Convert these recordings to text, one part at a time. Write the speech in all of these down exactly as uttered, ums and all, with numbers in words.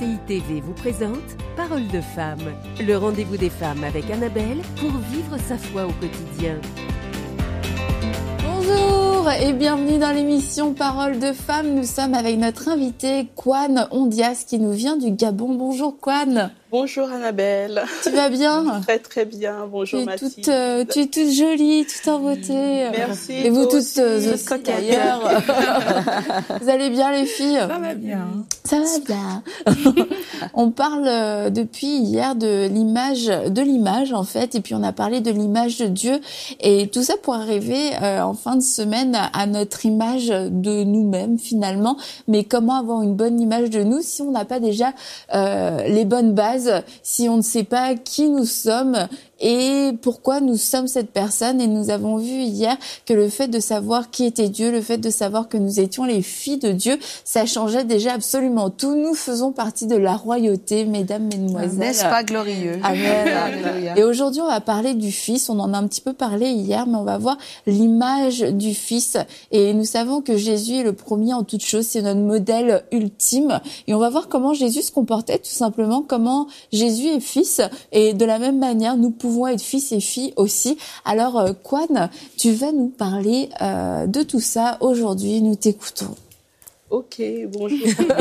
C I T V vous présente Parole de femme, le rendez-vous des femmes avec Annabelle pour vivre sa foi au quotidien. Bonjour et bienvenue dans l'émission Parole de femme. Nous sommes avec notre invité Kwan Ondias qui nous vient du Gabon. Bonjour Kwan. Bonjour Annabelle. Tu vas bien? Très très bien. Bonjour tu Mathilde. Toute, euh, tu es toute jolie, toute en beauté. Merci. Et vous toutes aussi, euh, aussi d'ailleurs. Vous allez bien les filles? Ça va bien. Ça va bien. On parle euh, depuis hier de l'image, de l'image en fait, et puis on a parlé de l'image de Dieu et tout ça pour arriver euh, en fin de semaine à, à notre image de nous-mêmes finalement. Mais comment avoir une bonne image de nous si on n'a pas déjà euh, les bonnes bases? Si on ne sait pas qui nous sommes et pourquoi nous sommes cette personne. Et nous avons vu hier que le fait de savoir qui était Dieu, le fait de savoir que nous étions les filles de Dieu, ça changeait déjà absolument tout. Nous faisons partie de la royauté, mesdames, mesdemoiselles. N'est-ce pas glorieux? Amen. Et aujourd'hui, on va parler du Fils. On en a un petit peu parlé hier, mais on va voir l'image du Fils. Et nous savons que Jésus est le premier en toutes choses. C'est notre modèle ultime. Et on va voir comment Jésus se comportait, tout simplement, comment Jésus est Fils. Et de la même manière, nous pouvons être fils et filles aussi. Alors, euh, Kwan, tu vas nous parler euh, de tout ça aujourd'hui. Nous t'écoutons. Ok, bonjour.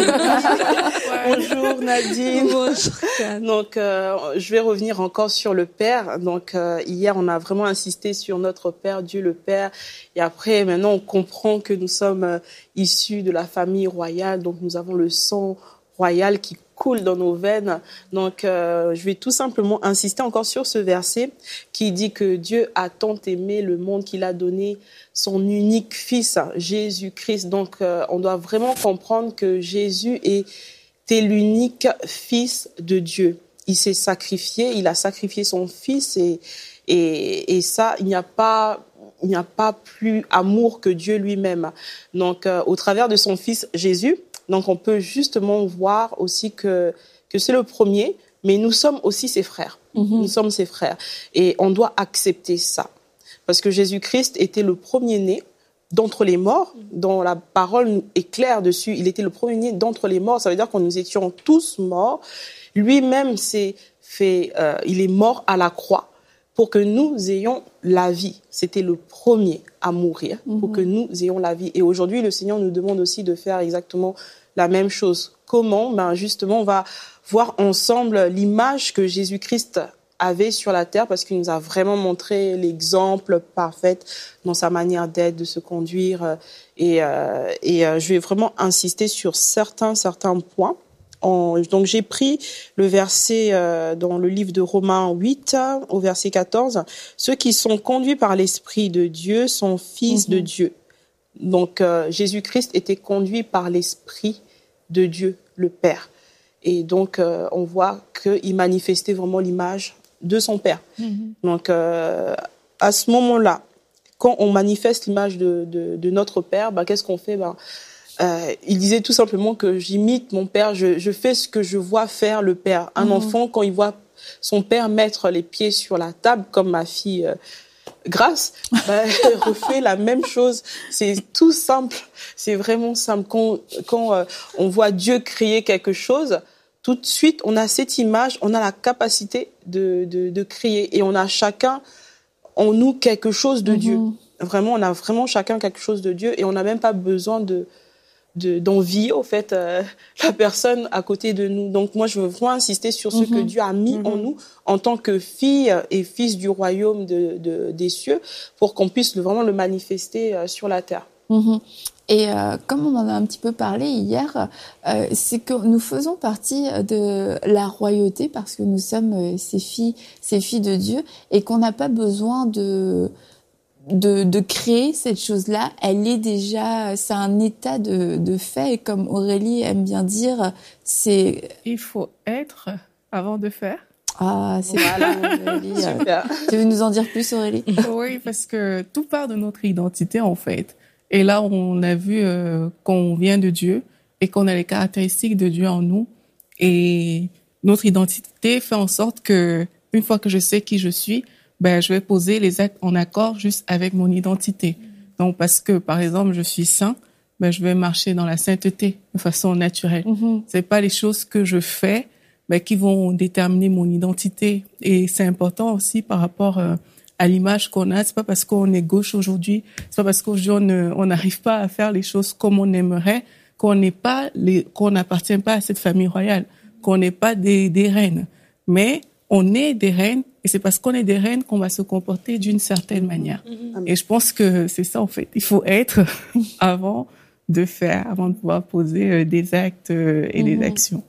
Bonjour Nadine. Bonjour. Donc, euh, je vais revenir encore sur le Père. Donc, euh, hier, on a vraiment insisté sur notre Père, Dieu le Père. Et après, maintenant, on comprend que nous sommes euh, issus de la famille royale. Donc, nous avons le sang royal qui coule dans nos veines. Donc, euh, je vais tout simplement insister encore sur ce verset qui dit que Dieu a tant aimé le monde qu'il a donné son unique Fils, Jésus-Christ. Donc, euh, on doit vraiment comprendre que Jésus était l'unique Fils de Dieu. Il s'est sacrifié, il a sacrifié son Fils et, et, et ça, il n'y a pas... Il n'y a pas plus amour que Dieu lui-même. Donc, euh, au travers de son Fils Jésus, donc on peut justement voir aussi que que c'est le premier, mais nous sommes aussi ses frères. Mm-hmm. Nous sommes ses frères, et on doit accepter ça, parce que Jésus-Christ était le premier-né d'entre les morts, dont la parole est claire dessus. Il était le premier-né d'entre les morts. Ça veut dire que nous étions tous morts. Lui-même s'est fait, euh, il est mort à la croix pour que nous ayons la vie. C'était le premier à mourir pour mmh. que nous ayons la vie. Et aujourd'hui, le Seigneur nous demande aussi de faire exactement la même chose. Comment? Ben justement, on va voir ensemble l'image que Jésus-Christ avait sur la terre, parce qu'il nous a vraiment montré l'exemple parfait dans sa manière d'être, de se conduire. Et, euh, et euh, je vais vraiment insister sur certains, certains points. En, donc j'ai pris le verset euh, dans le livre de Romains huit au verset quatorze. Ceux qui sont conduits par l'Esprit de Dieu sont fils mmh. de Dieu. Donc euh, Jésus-Christ était conduit par l'Esprit de Dieu, le Père. Et donc euh, on voit qu'il manifestait vraiment l'image de son Père. Mmh. Donc euh, à ce moment-là, quand on manifeste l'image de, de, de notre Père, bah, qu'est-ce qu'on fait? bah, Euh, il disait tout simplement que j'imite mon père, je, je fais ce que je vois faire le père. Un mmh. enfant, quand il voit son père mettre les pieds sur la table, comme ma fille euh, Grace, bah, elle refait la même chose. C'est tout simple, c'est vraiment simple. Quand, quand euh, on voit Dieu créer quelque chose, tout de suite, on a cette image, on a la capacité de, de, de créer. Et on a chacun en nous quelque chose de mmh. Dieu. Vraiment, on a vraiment chacun quelque chose de Dieu, et on n'a même pas besoin de... De, d'envier au fait euh, la personne à côté de nous. Donc moi je veux vraiment insister sur ce mm-hmm. que Dieu a mis mm-hmm. en nous en tant que fille et fils du royaume de, de, des cieux, pour qu'on puisse le, vraiment le manifester euh, sur la terre. Mm-hmm. Et euh, comme on en a un petit peu parlé hier, euh, c'est que nous faisons partie de la royauté parce que nous sommes euh, ces filles, ces filles de Dieu, et qu'on n'a pas besoin de De, de créer cette chose-là. Elle est déjà, c'est un état de, de fait, et comme Aurélie aime bien dire, c'est... Il faut être avant de faire. Ah, c'est voilà, Aurélie. Super. Tu veux nous en dire plus, Aurélie? Oui, parce que tout part de notre identité, en fait. Et là, on a vu euh, qu'on vient de Dieu et qu'on a les caractéristiques de Dieu en nous. Et notre identité fait en sorte que, une fois que je sais qui je suis, ben, je vais poser les actes en accord juste avec mon identité. Donc, parce que, par exemple, je suis saint, ben je vais marcher dans la sainteté de façon naturelle. Mm-hmm. C'est pas les choses que je fais ben qui vont déterminer mon identité. Et c'est important aussi par rapport euh, à l'image qu'on a. C'est pas parce qu'on est gauche aujourd'hui, c'est pas parce qu'aujourd'hui on ne, on n'arrive pas à faire les choses comme on aimerait qu'on n'est pas les, qu'on n'appartient pas à cette famille royale, qu'on n'est pas des, des reines. Mais on est des reines et c'est parce qu'on est des reines qu'on va se comporter d'une certaine manière. Mm-hmm. Et je pense que c'est ça en fait. Il faut être avant de faire, avant de pouvoir poser des actes et mm-hmm. des actions.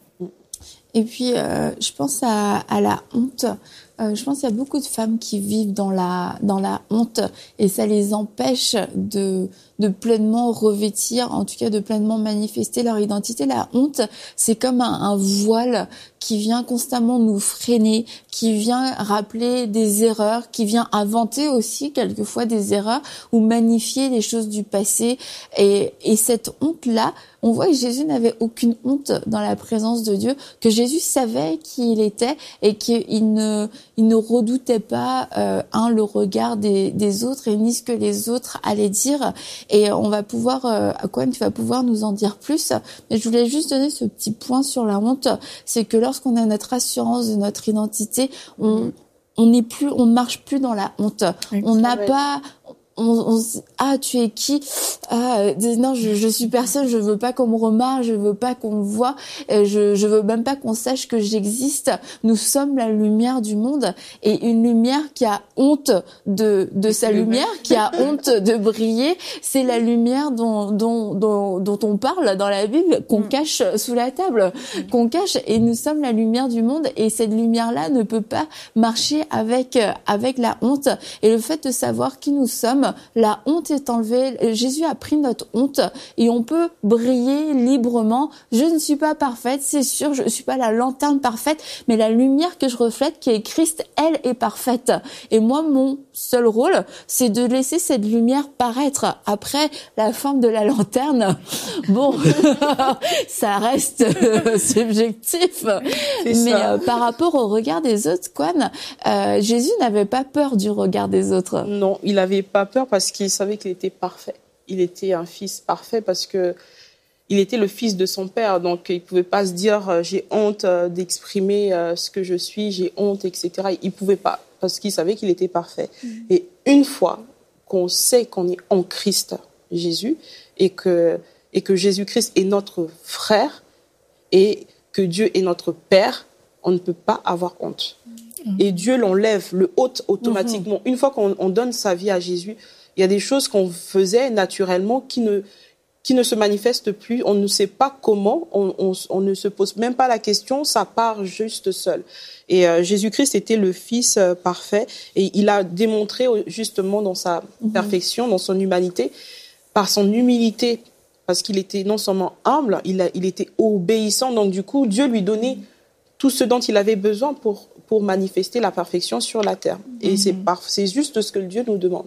Et puis, euh, je pense à, à la honte. Euh, je pense qu'il y a beaucoup de femmes qui vivent dans la dans la honte et ça les empêche de de pleinement revêtir, en tout cas de pleinement manifester leur identité. La honte, c'est comme un, un voile qui vient constamment nous freiner, qui vient rappeler des erreurs, qui vient inventer aussi quelquefois des erreurs ou magnifier les choses du passé. Et, et cette honte-là, on voit que Jésus n'avait aucune honte dans la présence de Dieu, que Jésus savait qui il était et qu'il ne il ne redoutait pas euh, un le regard des, des autres et ni ce que les autres allaient dire. Et on va pouvoir, euh, Cohen, tu vas pouvoir nous en dire plus. Mais je voulais juste donner ce petit point sur la honte, c'est que lorsqu'on a notre assurance de notre identité, on on n'est plus, on ne marche plus dans la honte. Excellent. On n'a pas On, on, ah, tu es qui? Ah, non, je, je suis personne. Je veux pas qu'on me remarque. Je veux pas qu'on me voie. Je, je veux même pas qu'on sache que j'existe. Nous sommes la lumière du monde et une lumière qui a honte de de sa lumière, qui a honte de briller. C'est la lumière dont dont dont, dont on parle dans la Bible, qu'on mm. cache sous la table, mm. qu'on cache. Et nous sommes la lumière du monde et cette lumière-là ne peut pas marcher avec avec la honte. Et le fait de savoir qui nous sommes, la honte est enlevée. Jésus a pris notre honte et on peut briller librement. Je ne suis pas parfaite, c'est sûr, je ne suis pas la lanterne parfaite, mais la lumière que je reflète, qui est Christ, elle est parfaite. Et moi, mon seul rôle, c'est de laisser cette lumière paraître. Après, la forme de la lanterne, bon, ça reste subjectif. C'est mais ça. Euh, par rapport au regard des autres, Kwan, euh, Jésus n'avait pas peur du regard des autres. Non, il n'avait pas peur parce qu'il savait qu'il était parfait. Il était un fils parfait parce que il était le fils de son père. Donc, il pouvait pas se dire euh, j'ai honte euh, d'exprimer euh, ce que je suis, j'ai honte, et cetera. Il pouvait pas parce qu'il savait qu'il était parfait. Mmh. Et une fois qu'on sait qu'on est en Christ Jésus et que et que Jésus-Christ est notre frère et que Dieu est notre père, on ne peut pas avoir honte. Mmh. Et Dieu l'enlève, le ôte automatiquement. Mmh. Une fois qu'on on donne sa vie à Jésus, il y a des choses qu'on faisait naturellement qui ne, qui ne se manifestent plus. On ne sait pas comment, on, on, on ne se pose même pas la question, ça part juste seul. Et euh, Jésus-Christ était le Fils euh, parfait et il a démontré justement dans sa mmh. perfection, dans son humanité, par son humilité, parce qu'il était non seulement humble, il, a, il était obéissant. Donc du coup, Dieu lui donnait mmh. tout ce dont il avait besoin pour, pour manifester la perfection sur la terre. Mmh. Et c'est, par, c'est juste ce que Dieu nous demande.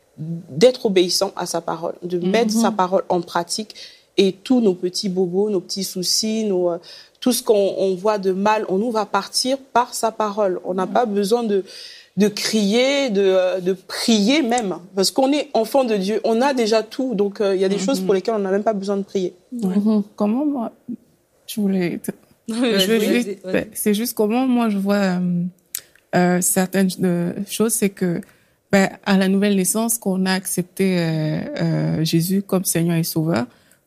D'être obéissant à sa parole, de mmh. mettre sa parole en pratique et tous nos petits bobos, nos petits soucis, nos, tout ce qu'on on voit de mal, on nous va partir par sa parole. On n'a mmh. pas besoin de, de crier, de, de prier même, parce qu'on est enfant de Dieu, on a déjà tout, donc il euh, y a des mmh. choses pour lesquelles on n'a même pas besoin de prier. Ouais. Mmh. Comment moi, je voulais... je veux juste, ben, c'est juste comment moi je vois euh, euh, certaines euh, choses, c'est que Ben, à la nouvelle naissance, qu'on a accepté euh, euh, Jésus comme Seigneur et Sauveur,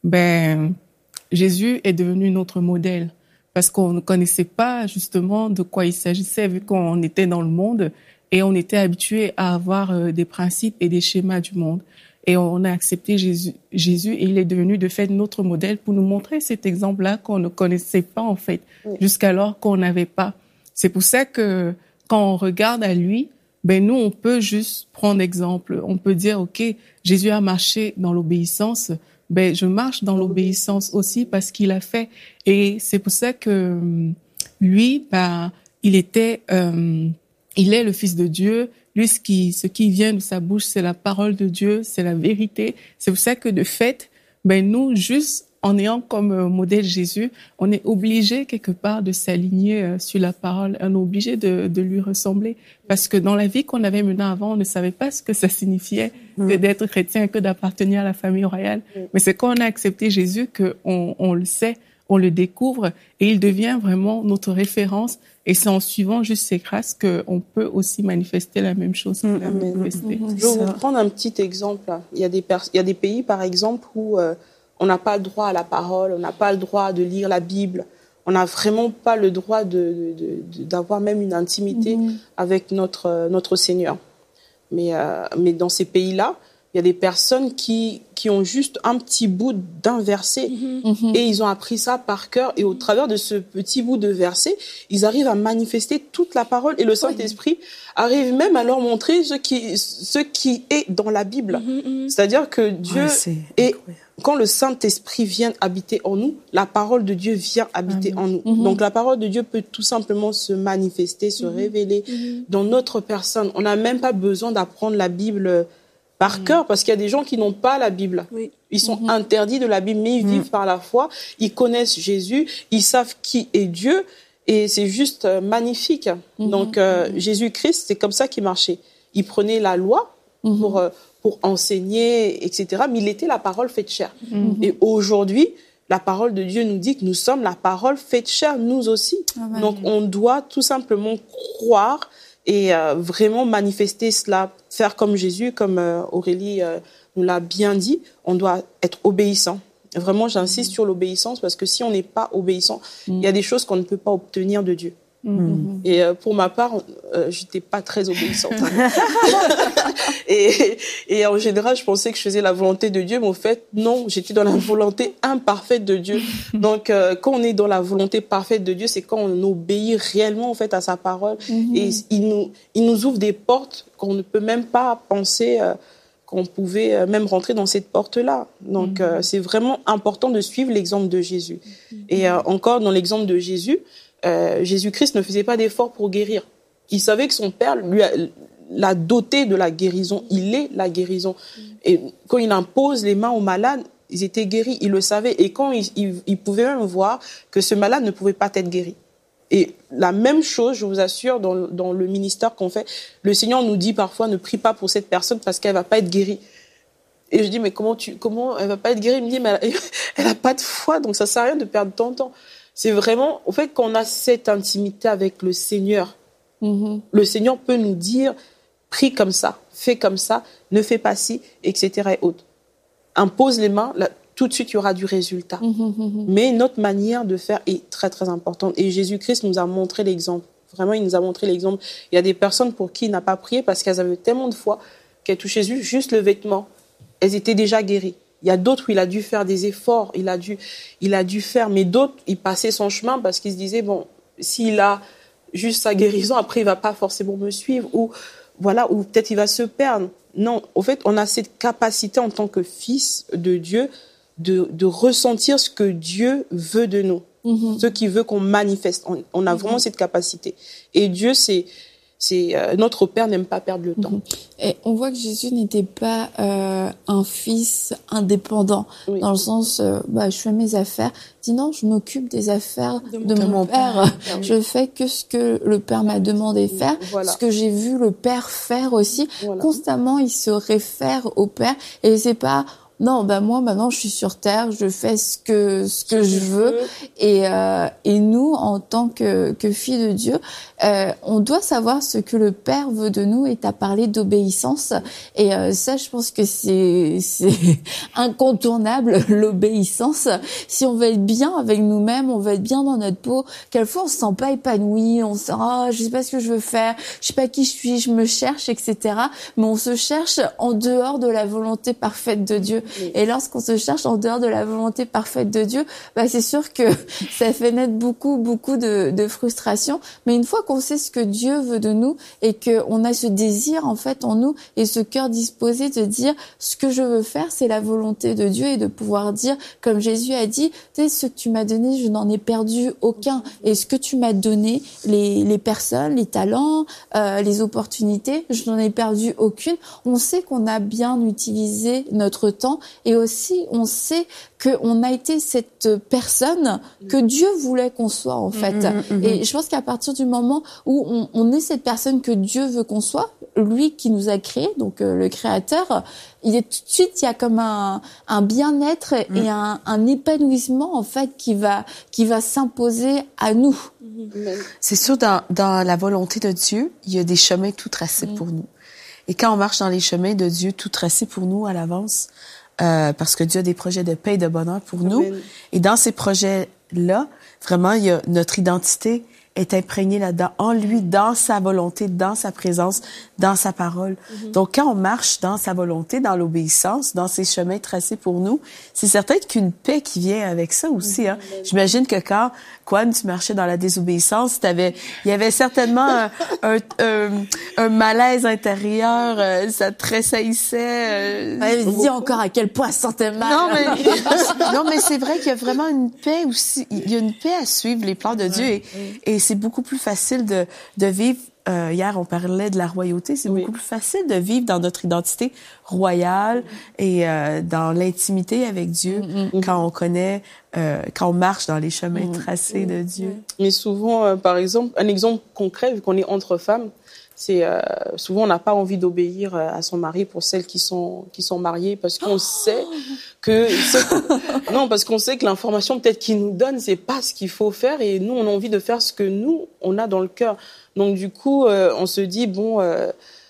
ben Jésus est devenu notre modèle parce qu'on ne connaissait pas justement de quoi il s'agissait vu qu'on était dans le monde et on était habitué à avoir euh, des principes et des schémas du monde. Et on a accepté Jésus, Jésus et il est devenu de fait notre modèle pour nous montrer cet exemple-là qu'on ne connaissait pas en fait, oui. jusqu'alors qu'on n'avait pas. C'est pour ça que quand on regarde à lui, ben nous on peut juste prendre exemple, on peut dire OK, Jésus a marché dans l'obéissance, ben je marche dans l'obéissance aussi parce qu'il a fait et c'est pour ça que lui ben il était euh, il est le fils de Dieu, lui ce qui ce qui vient de sa bouche c'est la parole de Dieu, c'est la vérité. C'est pour ça que de fait ben nous juste en ayant comme modèle Jésus, on est obligé quelque part de s'aligner sur la parole. On est obligé de, de lui ressembler. Parce que dans la vie qu'on avait menée avant, on ne savait pas ce que ça signifiait mmh. que d'être chrétien, que d'appartenir à la famille royale. Mmh. Mais c'est quand on a accepté Jésus qu'on on le sait, on le découvre et il devient vraiment notre référence. Et c'est en suivant juste ces grâces qu'on peut aussi manifester la même chose qu'il mmh. a manifesté. Mmh. Je vais vous prendre un petit exemple. Il y a des, pers- il y a des pays, par exemple, où euh, on n'a pas le droit à la parole, on n'a pas le droit de lire la Bible. On n'a vraiment pas le droit de, de, de, d'avoir même une intimité mmh. avec notre, notre Seigneur. Mais, euh, mais dans ces pays-là, il y a des personnes qui, qui ont juste un petit bout d'un verset mmh. et ils ont appris ça par cœur. Et au travers de ce petit bout de verset, ils arrivent à manifester toute la parole. Et le Saint-Esprit oui. arrive même à leur montrer ce qui, ce qui est dans la Bible. Mmh. C'est-à-dire que Dieu ouais, est... Quand le Saint-Esprit vient habiter en nous, la parole de Dieu vient habiter Amen. En nous. Mm-hmm. Donc la parole de Dieu peut tout simplement se manifester, se mm-hmm. révéler mm-hmm. dans notre personne. On n'a même pas besoin d'apprendre la Bible par mm-hmm. cœur, parce qu'il y a des gens qui n'ont pas la Bible. Oui. Ils sont mm-hmm. interdits de la Bible, mais ils mm-hmm. vivent par la foi. Ils connaissent Jésus, ils savent qui est Dieu, et c'est juste magnifique. Mm-hmm. Donc euh, mm-hmm. Jésus-Christ, c'est comme ça qu'il marchait. Il prenait la loi mm-hmm. pour... Euh, pour enseigner, et cetera. Mais il était la parole faite chair. Mm-hmm. Et aujourd'hui, la parole de Dieu nous dit que nous sommes la parole faite chair, nous aussi. Amen. Donc, on doit tout simplement croire et euh, vraiment manifester cela, faire comme Jésus, comme euh, Aurélie euh, nous l'a bien dit, on doit être obéissant. Vraiment, j'insiste mm-hmm. sur l'obéissance, parce que si on n'est pas obéissant, il mm-hmm. y a des choses qu'on ne peut pas obtenir de Dieu. Mmh. Et euh, pour ma part, euh, j'étais pas très obéissante. et, et en général, je pensais que je faisais la volonté de Dieu, mais au fait, non, j'étais dans la volonté imparfaite de Dieu. Donc, euh, quand on est dans la volonté parfaite de Dieu, c'est quand on obéit réellement en fait à sa parole. Mmh. Et il nous, il nous ouvre des portes qu'on ne peut même pas penser euh, qu'on pouvait euh, même rentrer dans cette porte-là. Donc, mmh. euh, c'est vraiment important de suivre l'exemple de Jésus. Mmh. Et euh, encore dans l'exemple de Jésus. Euh, Jésus-Christ ne faisait pas d'efforts pour guérir. Il savait que son Père lui a, l'a doté de la guérison. Il est la guérison. Et quand il impose les mains aux malades, ils étaient guéris. Il le savait. Et quand il, il, il pouvait même voir que ce malade ne pouvait pas être guéri. Et la même chose, je vous assure, dans, dans le ministère qu'on fait, le Seigneur nous dit parfois, ne prie pas pour cette personne parce qu'elle va pas être guérie. Et je dis, mais comment tu, comment elle va pas être guérie? Il me dit, mais elle, elle a pas de foi, donc ça sert à rien de perdre ton temps. C'est vraiment, au fait, quand on a cette intimité avec le Seigneur, mm-hmm. le Seigneur peut nous dire, prie comme ça, fais comme ça, ne fais pas ci, et cetera et autres. Impose les mains, là, tout de suite, il y aura du résultat. Mm-hmm. Mais notre manière de faire est très, très importante. Et Jésus-Christ nous a montré l'exemple. Vraiment, il nous a montré l'exemple. Il y a des personnes pour qui il n'a pas prié parce qu'elles avaient tellement de foi qu'elles touchaient juste le vêtement. Elles étaient déjà guéries. Il y a d'autres où il a dû faire des efforts, il a dû, il a dû faire, mais d'autres, il passait son chemin parce qu'il se disait, bon, s'il a juste sa guérison, après, il va pas forcément me suivre, ou, voilà, ou peut-être il va se perdre. Non, au fait, on a cette capacité en tant que fils de Dieu de, de ressentir ce que Dieu veut de nous, mm-hmm. ce qu'il veut qu'on manifeste. On, on a mm-hmm. vraiment cette capacité. Et Dieu, c'est, C'est, euh, notre Père n'aime pas perdre le temps. Et on voit que Jésus n'était pas euh, un fils indépendant, oui. dans le sens, euh, bah, je fais mes affaires. Dis non, je m'occupe des affaires de, de mon, mon père. père. Je fais que ce que le Père m'a demandé de faire, voilà. ce que j'ai vu le Père faire aussi. Voilà. Constamment, il se réfère au Père. Et c'est pas... Non, ben moi maintenant je suis sur terre, je fais ce que ce que je veux et euh, et nous en tant que que filles de Dieu, euh, on doit savoir ce que le Père veut de nous. Et t'as parlé d'obéissance et euh, ça je pense que c'est c'est incontournable, l'obéissance. Si on veut être bien avec nous-mêmes, on veut être bien dans notre peau. Quelquefois on se sent pas épanoui, on se sent ah je sais pas ce que je veux faire, je sais pas qui je suis, je me cherche, et cetera. Mais on se cherche en dehors de la volonté parfaite de Dieu. Et lorsqu'on se cherche en dehors de la volonté parfaite de Dieu, bah c'est sûr que ça fait naître beaucoup, beaucoup de, de frustration. Mais une fois qu'on sait ce que Dieu veut de nous et qu'on a ce désir en fait en nous et ce cœur disposé de dire ce que je veux faire, c'est la volonté de Dieu et de pouvoir dire, comme Jésus a dit, tu sais, ce que tu m'as donné, je n'en ai perdu aucun. Et ce que tu m'as donné, les, les personnes, les talents, euh, les opportunités, je n'en ai perdu aucune. On sait qu'on a bien utilisé notre temps temps et aussi on sait qu'on a été cette personne que Dieu voulait qu'on soit en fait. Mmh, mmh, et je pense qu'à partir du moment où on, on est cette personne que Dieu veut qu'on soit, lui qui nous a créés, donc euh, le Créateur, il est tout de suite il y a comme un, un bien-être mmh. et un, un épanouissement en fait qui va qui va s'imposer à nous. Mmh. C'est sûr, dans dans la volonté de Dieu, il y a des chemins tout tracés mmh. pour nous. Et quand on marche dans les chemins de Dieu tout tracés pour nous à l'avance, euh, parce que Dieu a des projets de paix et de bonheur pour Amen. Nous, et dans ces projets-là, vraiment, il y a notre identité est imprégnée là-dedans, en lui, dans sa volonté, dans sa présence, dans sa parole. Mm-hmm. Donc, quand on marche dans sa volonté, dans l'obéissance, dans ces chemins tracés pour nous, c'est certain qu'une paix qui vient avec ça aussi. Hein. Mm-hmm. J'imagine que quand, Kwan, tu marchais dans la désobéissance, t'avais, il y avait certainement un, un, un, un malaise intérieur, euh, ça te tressaillissait. Euh, ouais, dis encore à quel point ça sentait mal. Non, mais, non, mais c'est vrai qu'il y a vraiment une paix aussi. Il y a une paix à suivre les plans de Dieu et, et c'est beaucoup plus facile de, de vivre. Euh, hier, on parlait de la royauté. C'est oui. beaucoup plus facile de vivre dans notre identité royale et euh, dans l'intimité avec Dieu mm-hmm. quand on connaît, euh, quand on marche dans les chemins mm-hmm. tracés de Dieu. Mais souvent, euh, par exemple, un exemple concret, vu qu'on est entre femmes, c'est euh, souvent on n'a pas envie d'obéir à son mari pour celles qui sont qui sont mariées parce qu'on oh sait que non parce qu'on sait que l'information peut-être qu'il nous donne c'est pas ce qu'il faut faire et nous on a envie de faire ce que nous on a dans le cœur. Donc du coup euh, on se dit bon euh,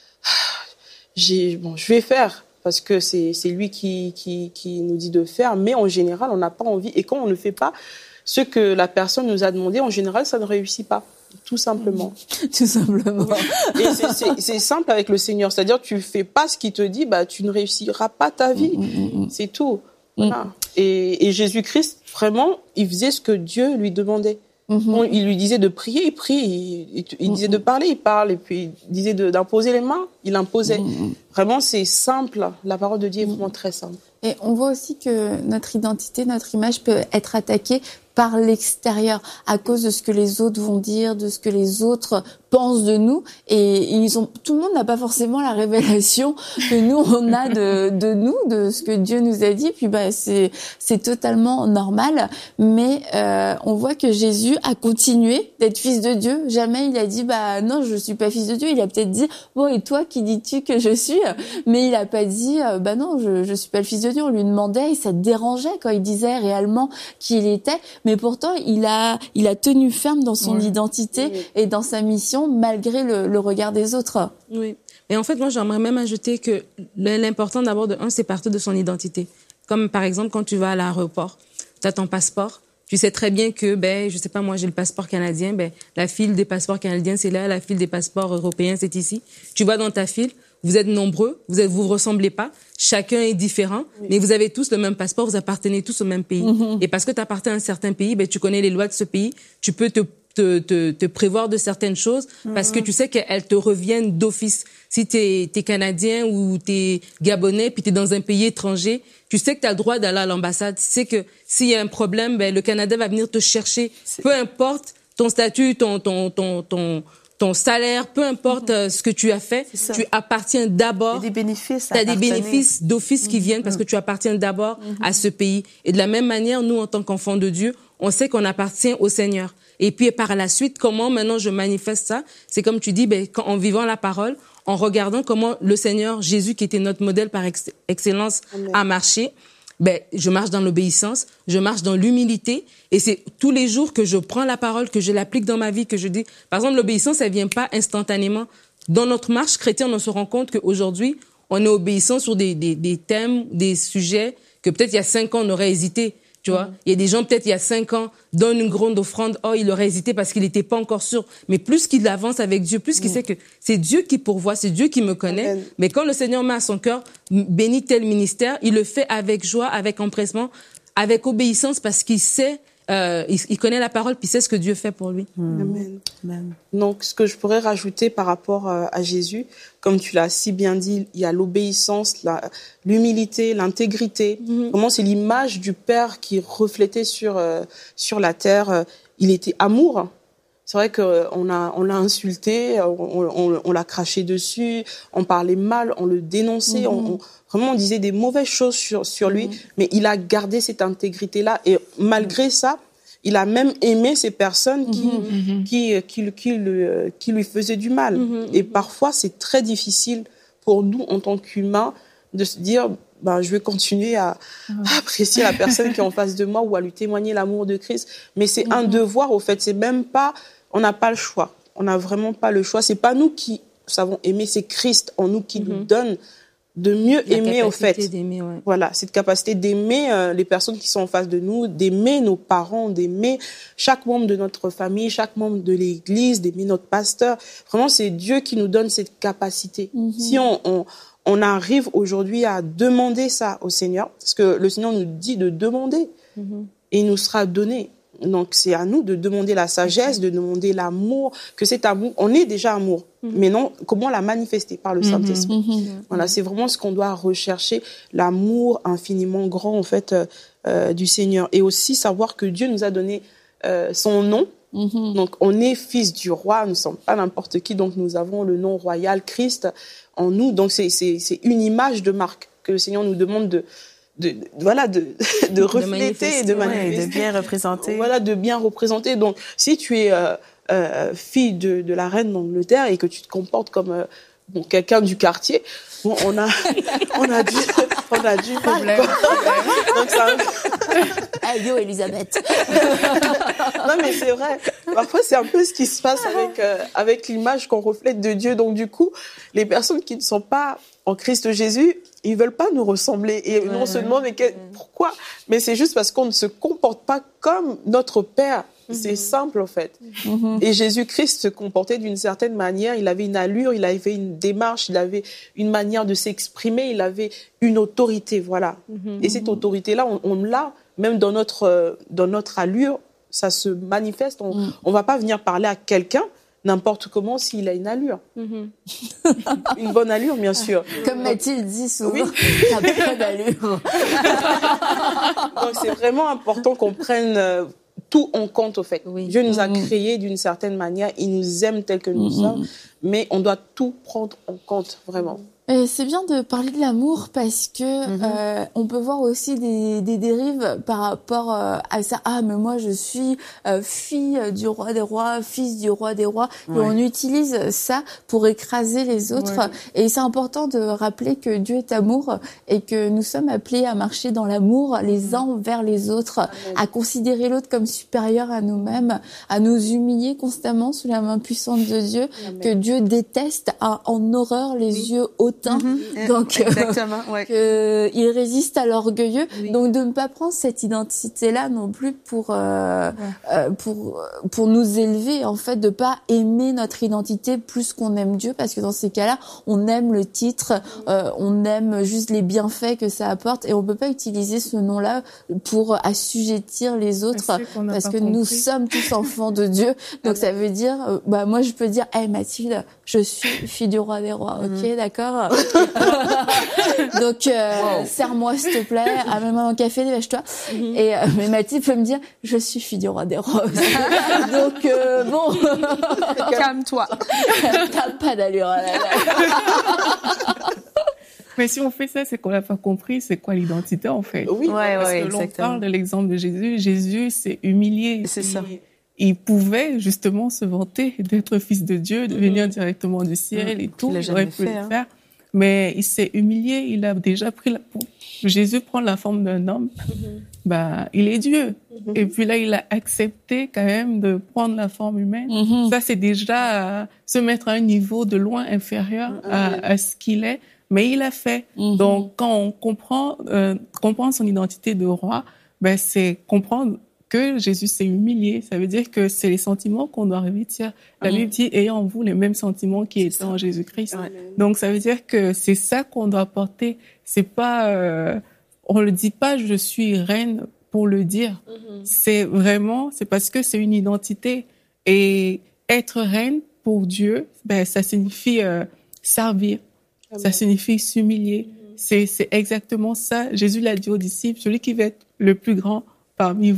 j'ai bon je vais faire parce que c'est c'est lui qui qui qui nous dit de faire, mais en général on n'a pas envie et quand on ne fait pas ce que la personne nous a demandé, en général ça ne réussit pas. Tout simplement. Tout simplement. Et c'est, c'est, c'est simple avec le Seigneur. C'est-à-dire, tu fais pas ce qu'il te dit, bah, tu ne réussiras pas ta vie. Mm-hmm. C'est tout. Voilà. Mm. Et, et Jésus-Christ, vraiment, il faisait ce que Dieu lui demandait. Mm-hmm. Bon, il lui disait de prier, il prie. Il, il, il disait mm-hmm. de parler, il parle. Et puis, il disait de, d'imposer les mains, il imposait. Mm-hmm. Vraiment, c'est simple. La parole de Dieu est vraiment très simple. Et on voit aussi que notre identité, notre image peut être attaquée par l'extérieur à cause de ce que les autres vont dire, de ce que les autres pensent de nous. Et ils ont, tout le monde n'a pas forcément la révélation que nous on a de, de nous, de ce que Dieu nous a dit. Puis bah c'est c'est totalement normal. Mais euh, on voit que Jésus a continué d'être fils de Dieu. Jamais il a dit bah non je suis pas fils de Dieu. Il a peut-être dit bon et toi qui dis-tu que je suis? Mais il a pas dit bah non je je suis pas le fils de Dieu. On lui demandait et ça dérangeait quand il disait réellement qui il était. Mais pourtant, il a, il a tenu ferme dans son oui. identité oui. et dans sa mission, malgré le, le regard des autres. Oui. Et en fait, moi, j'aimerais même ajouter que l'important d'abord de un, c'est partir de son identité. Comme par exemple, quand tu vas à l'aéroport, tu as ton passeport. Tu sais très bien que, ben, je sais pas, moi, j'ai le passeport canadien. Ben, la file des passeports canadiens, c'est là. La file des passeports européens, c'est ici. Tu vas dans ta file. Vous êtes nombreux, vous êtes, vous vous ressemblez pas, chacun est différent, oui. mais vous avez tous le même passeport, vous appartenez tous au même pays. Mm-hmm. Et parce que tu appartiens à un certain pays, ben tu connais les lois de ce pays, tu peux te te te, te prévoir de certaines choses mm-hmm. parce que tu sais qu'elles te reviennent d'office. Si t'es t'es canadien ou t'es gabonais puis t'es dans un pays étranger, tu sais que tu as le droit d'aller à l'ambassade, tu sais que s'il y a un problème, ben le Canada va venir te chercher, C'est... peu importe ton statut, ton ton ton ton ton salaire, peu importe mmh. ce que tu as fait, tu appartiens d'abord. Il y a des bénéfices. Tu as des bénéfices d'office mmh. qui viennent parce que tu appartiens d'abord mmh. à ce pays. Et de la même manière, nous, en tant qu'enfants de Dieu, on sait qu'on appartient au Seigneur. Et puis, par la suite, comment maintenant je manifeste ça? C'est comme tu dis, ben, quand, en vivant la parole, en regardant comment le Seigneur Jésus, qui était notre modèle par ex- excellence, Amen. A marché. Ben, je marche dans l'obéissance, je marche dans l'humilité, et c'est tous les jours que je prends la parole, que je l'applique dans ma vie, que je dis. Par exemple, l'obéissance, elle vient pas instantanément. Dans notre marche chrétienne, on se rend compte qu'aujourd'hui, on est obéissant sur des, des, des thèmes, des sujets que peut-être il y a cinq ans, on aurait hésité. Tu vois, mmh. il y a des gens, peut-être il y a cinq ans, donnent une grande offrande, oh, il aurait hésité parce qu'il n'était pas encore sûr. Mais plus qu'il avance avec Dieu, plus mmh. qu'il sait que c'est Dieu qui pourvoit, c'est Dieu qui me connaît. Amen. Mais quand le Seigneur met à son cœur, bénit tel ministère, il le fait avec joie, avec empressement, avec obéissance parce qu'il sait, euh, il, il connaît la parole puis il sait ce que Dieu fait pour lui. Mmh. Amen. Amen. Donc, ce que je pourrais rajouter par rapport euh, à Jésus, comme tu l'as si bien dit, il y a l'obéissance, la, l'humilité, l'intégrité. Mm-hmm. Vraiment, c'est l'image du Père qui reflétait sur euh, sur la terre. Il était amour. c'est vrai que on a, on l'a insulté, on, on, on l'a craché dessus, on parlait mal, on le dénonçait, mm-hmm. on, on, vraiment on disait des mauvaises choses sur, sur lui, mm-hmm. mais il a gardé cette intégrité-là et malgré mm-hmm. ça, il a même aimé ces personnes qui, mm-hmm. qui, qui, qui, qui, le, qui lui faisaient du mal. Mm-hmm. Et parfois, c'est très difficile pour nous, en tant qu'humains, de se dire, ben, je vais continuer à, à apprécier la personne qui est en face de moi ou à lui témoigner l'amour de Christ. Mais c'est mm-hmm. un devoir, au fait. C'est même pas, on n'a pas le choix. On n'a vraiment pas le choix. C'est pas nous qui savons aimer, c'est Christ en nous qui mm-hmm. nous donne de mieux la aimer, au fait. D'aimer, ouais. Voilà, cette capacité d'aimer euh, les personnes qui sont en face de nous, d'aimer nos parents, d'aimer chaque membre de notre famille, chaque membre de l'Église, d'aimer notre pasteur. Vraiment, c'est Dieu qui nous donne cette capacité. Mm-hmm. Si on, on on arrive aujourd'hui à demander ça au Seigneur, parce que le Seigneur nous dit de demander, mm-hmm. et il nous sera donné. Donc, c'est à nous de demander la sagesse, de demander l'amour, que cet amour, on est déjà amour, mm-hmm. mais non, comment la manifester par le Saint-Esprit. Mm-hmm. Voilà, c'est vraiment ce qu'on doit rechercher, l'amour infiniment grand, en fait, euh, euh, du Seigneur. Et aussi savoir que Dieu nous a donné euh, son nom. Mm-hmm. Donc, on est fils du roi, nous ne sommes pas n'importe qui, donc nous avons le nom royal, Christ, en nous. Donc, c'est, c'est, c'est une image de marque que le Seigneur nous demande de, de, de voilà, de, de refléter et de manifester. Ouais, de bien représenter. Voilà, de bien représenter. Donc, si tu es euh, euh, fille de, de la reine d'Angleterre et que tu te comportes comme euh, bon, quelqu'un du quartier, bon, on a, on a dû, on a dû problème. Donc, ça... Ah, yo, Elisabeth. Non, mais c'est vrai. Parfois, c'est un peu ce qui se passe avec, euh, avec l'image qu'on reflète de Dieu. Donc, du coup, les personnes qui ne sont pas en Christ Jésus, ils veulent pas nous ressembler. Et mmh. on se demande, mais quel, pourquoi? Mais c'est juste parce qu'on ne se comporte pas comme notre Père. Mmh. C'est simple, en fait. Mmh. Et Jésus-Christ se comportait d'une certaine manière. Il avait une allure, il avait une démarche, il avait une manière de s'exprimer, il avait une autorité, voilà. Mmh. Et cette autorité-là, on, on l'a, même dans notre, euh, dans notre allure, ça se manifeste. On, mmh. on va pas venir parler à quelqu'un n'importe comment s'il a une allure. Mm-hmm. Une bonne allure, bien sûr. Comme Mathilde dit souvent, oui. t'as pas d'allure. Donc, c'est vraiment important qu'on prenne euh, tout en compte, au fait. Oui. Dieu nous a mm-hmm. créés d'une certaine manière, il nous aime tels que nous mm-hmm. sommes, mais on doit tout prendre en compte, vraiment. Et c'est bien de parler de l'amour parce que mm-hmm. euh, on peut voir aussi des, des dérives par rapport euh, à ça. Ah, mais moi je suis euh, fille du roi des rois, fils du roi des rois. Ouais. Et on utilise ça pour écraser les autres. Ouais. Et c'est important de rappeler que Dieu est amour et que nous sommes appelés à marcher dans l'amour les uns vers les autres, Amen. À considérer l'autre comme supérieur à nous-mêmes, à nous humilier constamment sous la main puissante de Dieu, Amen. Que Dieu déteste, a en horreur les oui. yeux hauts. Mmh. Donc, exactement, ouais. euh, il résiste à l'orgueilleux. Oui. Donc, de ne pas prendre cette identité-là non plus pour euh, ouais. euh, pour pour nous élever, en fait, de pas aimer notre identité plus qu'on aime Dieu, parce que dans ces cas-là, on aime le titre, euh, on aime juste les bienfaits que ça apporte, et on peut pas utiliser ce nom-là pour assujettir les autres, parce que compris. Nous sommes tous enfants de Dieu. Donc, ça veut dire, euh, bah moi, je peux dire, hey Mathilde, je suis fille du roi des rois, ok, mmh. d'accord. Donc, euh, wow. serre-moi s'il te plaît, amène-moi un café, dépêche-toi. Mm-hmm. Et euh, mais Mathilde peut me dire, je suis fille du roi des rois aussi. Donc euh, bon, calme-toi. T'as pas d'allure. Là, là. Mais si on fait ça, c'est qu'on n'a pas compris c'est quoi l'identité en fait. Oui, ouais, parce ouais, que exactement. l'on parle de l'exemple de Jésus. Jésus s'est humilié. C'est ça. Il pouvait justement se vanter d'être fils de Dieu, de venir mm-hmm. directement du ciel mm-hmm. et tout. Il aurait pu le hein. faire. Mais il s'est humilié, il a déjà pris la peau. Jésus prend la forme d'un homme, mm-hmm. bah, il est Dieu. Mm-hmm. Et puis là, il a accepté quand même de prendre la forme humaine. Mm-hmm. Ça, c'est déjà euh, se mettre à un niveau de loin inférieur mm-hmm. à, à ce qu'il est. Mais il a fait. Mm-hmm. Donc, quand on comprend, euh, comprend son identité de roi, ben, c'est comprendre que Jésus s'est humilié. Ça veut dire que c'est les sentiments qu'on doit revêtir. La Bible dit, ayant en vous les mêmes sentiments qui étaient en Jésus-Christ. Amen. Donc, ça veut dire que c'est ça qu'on doit porter. C'est pas, euh, on le dit pas, je suis reine pour le dire. Mm-hmm. C'est vraiment, c'est parce que c'est une identité. Et être reine pour Dieu, ben, ça signifie euh, servir. Amen. Ça signifie s'humilier. Mm-hmm. C'est, c'est exactement ça. Jésus l'a dit aux disciples, celui qui va être le plus grand parmi vous,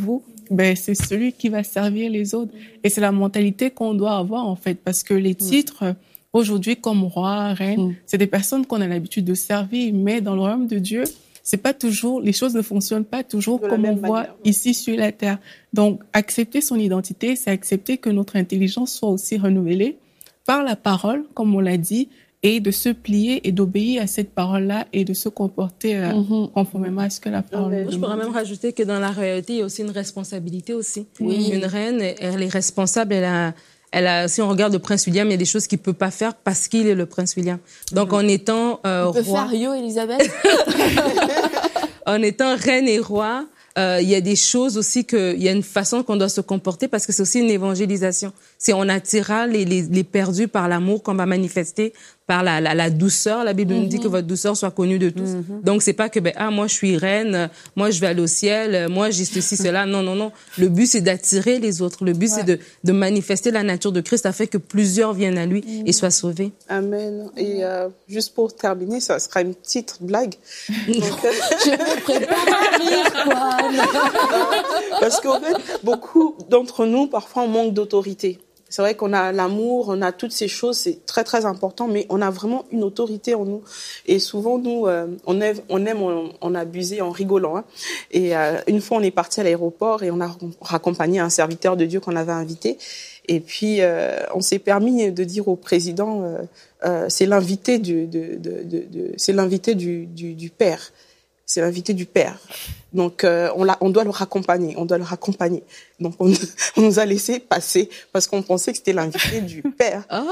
ben c'est celui qui va servir les autres. Et c'est la mentalité qu'on doit avoir en fait, parce que les titres mmh. aujourd'hui comme roi, reine, mmh. c'est des personnes qu'on a l'habitude de servir, mais dans le royaume de Dieu, c'est pas toujours, les choses ne fonctionnent pas toujours de comme on voit manière. Ici sur la terre. Donc, accepter son identité, c'est accepter que notre intelligence soit aussi renouvelée par la parole, comme on l'a dit, et de se plier et d'obéir à cette parole-là et de se comporter euh, mm-hmm. conformément à ce que la parole dit. Je pourrais même rajouter que dans la réalité, il y a aussi une responsabilité aussi. Oui. Une reine, elle est responsable, elle a... Elle a, si on regarde le prince William, il y a des choses qu'il peut pas faire parce qu'il est le prince William. Donc, mmh. en étant euh, il peut roi, faire Yo Elisabeth. en étant reine et roi, euh, il y a des choses aussi que, il y a une façon qu'on doit se comporter parce que c'est aussi une évangélisation. C'est on attirera les, les, les perdus par l'amour qu'on va manifester, par la, la, la douceur. La Bible mm-hmm. nous dit que votre douceur soit connue de tous. Mm-hmm. Donc c'est pas que ben ah moi je suis reine, moi je vais aller au ciel, moi j'ai ceci cela. Non non non. Le but c'est d'attirer les autres. Le but ouais. c'est de de manifester la nature de Christ afin que plusieurs viennent à lui mm-hmm. et soient sauvés. Amen. Et euh, juste pour terminer, ça sera une petite blague. Donc, euh... je me prépare à rire quoi. Parce qu'en fait beaucoup d'entre nous parfois on manque d'autorité. C'est vrai qu'on a l'amour, on a toutes ces choses, c'est très très important, mais on a vraiment une autorité en nous. Et souvent, nous, euh, on aime, on aime en, en abuser en rigolant. Hein. Et euh, une fois, on est parti à l'aéroport et on a raccompagné un serviteur de Dieu qu'on avait invité. Et puis, euh, on s'est permis de dire au président, euh, euh, c'est l'invité du, de, de, de, de, c'est l'invité du, du, du Père. C'est l'invité du Père. Donc, euh, on, l'a, on doit le raccompagner, on doit le raccompagner. Donc, on, on nous a laissé passer parce qu'on pensait que c'était l'invité du Père. Oh.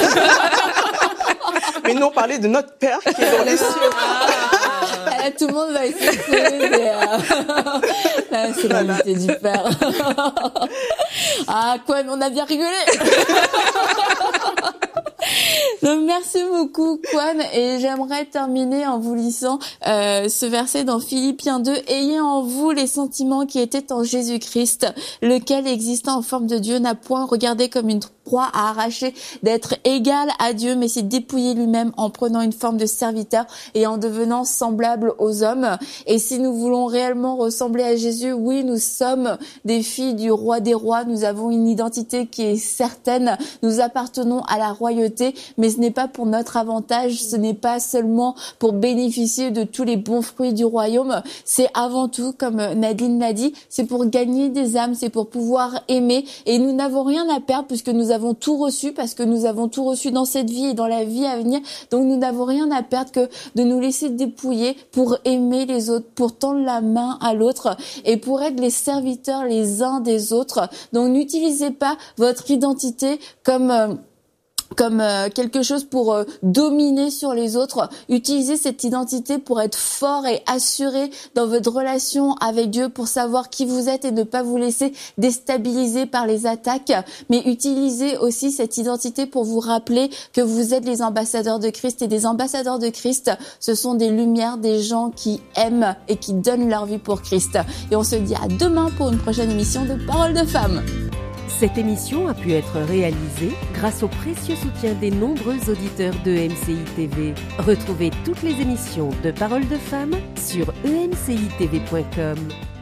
Mais nous, on parlait de notre Père qui est dans les cieux. Ah. Tout le monde va essayer de euh... c'est l'invité du Père. Ah, quoi, mais on a bien rigolé. Donc, merci beaucoup, Kwan. Et j'aimerais terminer en vous lisant euh, ce verset dans Philippiens deux. « Ayez en vous les sentiments qui étaient en Jésus-Christ, lequel, existant en forme de Dieu, n'a point regardé comme une proie à arracher d'être égal à Dieu, mais s'est dépouillé lui-même en prenant une forme de serviteur et en devenant semblable aux hommes. » Et si nous voulons réellement ressembler à Jésus, oui, nous sommes des filles du roi des rois. Nous avons une identité qui est certaine. Nous appartenons à la royauté, mais ce n'est pas pour notre avantage, ce n'est pas seulement pour bénéficier de tous les bons fruits du royaume, c'est avant tout, comme Nadine l'a dit, c'est pour gagner des âmes, c'est pour pouvoir aimer, et nous n'avons rien à perdre puisque nous avons tout reçu, parce que nous avons tout reçu dans cette vie et dans la vie à venir, donc nous n'avons rien à perdre que de nous laisser dépouiller pour aimer les autres, pour tendre la main à l'autre et pour être les serviteurs les uns des autres. Donc n'utilisez pas votre identité comme... Euh, comme euh, quelque chose pour euh, dominer sur les autres. Utilisez cette identité pour être fort et assuré dans votre relation avec Dieu, pour savoir qui vous êtes et ne pas vous laisser déstabiliser par les attaques. Mais utilisez aussi cette identité pour vous rappeler que vous êtes les ambassadeurs de Christ, et des ambassadeurs de Christ, ce sont des lumières, des gens qui aiment et qui donnent leur vie pour Christ. Et on se dit à demain pour une prochaine émission de Paroles de Femmes. Cette émission a pu être réalisée grâce au précieux soutien des nombreux auditeurs de E M C I T V. Retrouvez toutes les émissions de Paroles de Femmes sur e m c i t v point com.